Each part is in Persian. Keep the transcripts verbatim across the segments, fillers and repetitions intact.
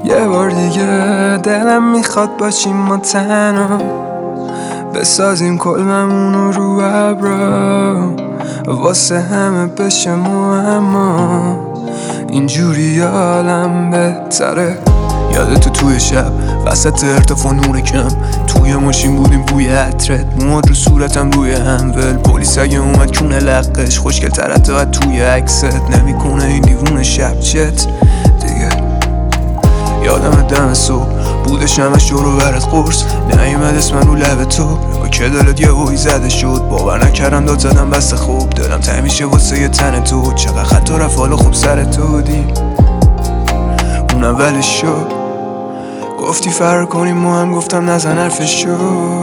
یه بار دیگه دلم میخواد باشیم ما تنها، بسازیم کلممونو رو ابرا، واسه همه بشه معما، اینجوری حالم بهتره. یادتو توی شب وسط ارتفاع نور کم، توی ماشین بودیم بوی عطرت، موهات رو صورتم روی همول، پلیس اگه اومد کونه لقش خوشگل ترت و توی عکست، نمیکنه این دیوونه شب چت دیگه. یادم دم صبح بودش همش جورو برات قرص، نیومد اسم رو لب تو با که دلت یه هوی زده شد، باور نکردم داد زدم بس خوب، دلم تمیشه واسه یه تن تو، چقدر خطا رفت حالا خوب سر تو دی. اون اولش شد گفتی فرار کنیم ما هم، گفتم نزن حرفش شد،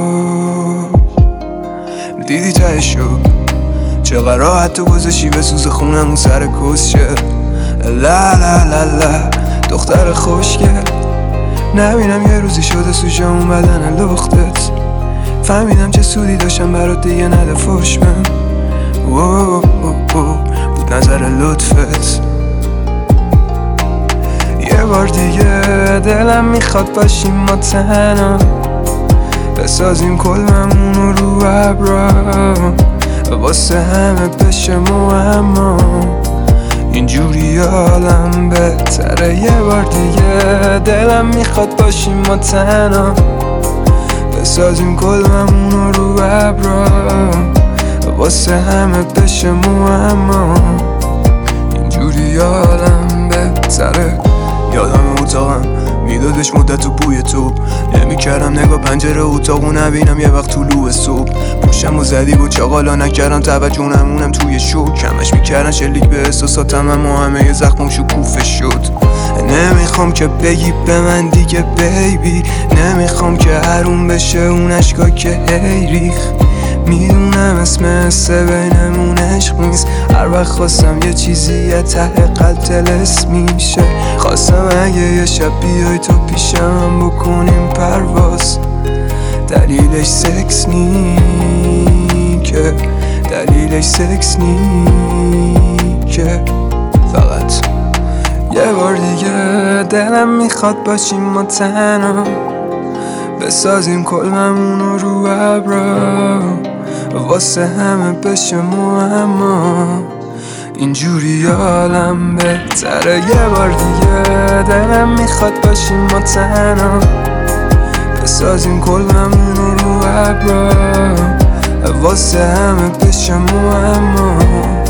دیدی تهش شد چقدر راحت تو گذاشی به سوز خونم اون سر کسشه. لا لا لا لا دختر خوشگل، نبینم یه روزی شده سوژه اون بدن لختت، فهمیدم چه سودی داشتم برات دیگه نده فوش من. بود نظر لطفت. یه بار دیگه دلم میخواد باشیم ما تنها، بسازیم کلممونو رو ابرا، واسه همه بشه معما، اینجوری حالم بهتره. یه بار دیگه دلم میخواد باشیم ما تنها، بسازیم کلممونو رو ابرا، واسه همه بشه معما، اینجوری حالم بهتره. یادم اتاقم میدادش مدت و بوی تو، نمیکردم نگاه پنجره اتاقو نبینم یه وقت طلوع صبح، پوشم و زدی با چاقالا نکردم توجه نمونم توی شو، کمش میکردن شلیک به احساساتم اما همه یه زخمم شکوفه شد. نمیخوام که بگی به من دیگه بیبی، نمیخوام که حروم بشه اون اشکا که هی ریخ، میدونم اسم حسه بینمون عشق نیست، هر وقت خواستم یه چیزی یه ته قلب تلس میشه، خواستم اگه یه شب بیای تو پیشم بکنیم پرواز، دلیلش سکس نی که دلیلش سکس نی که فقط یه بار دیگه دلم میخواد باشیم ما تنها، بسازیم کلممونو رو ابرا، واسه همه بشه معما، اینجوری حالم بهتره. یه بار دیگه دلم میخواد باشیم ما تنها، بسازیم کلممونو رو ابرا، واسه همه بشه معما.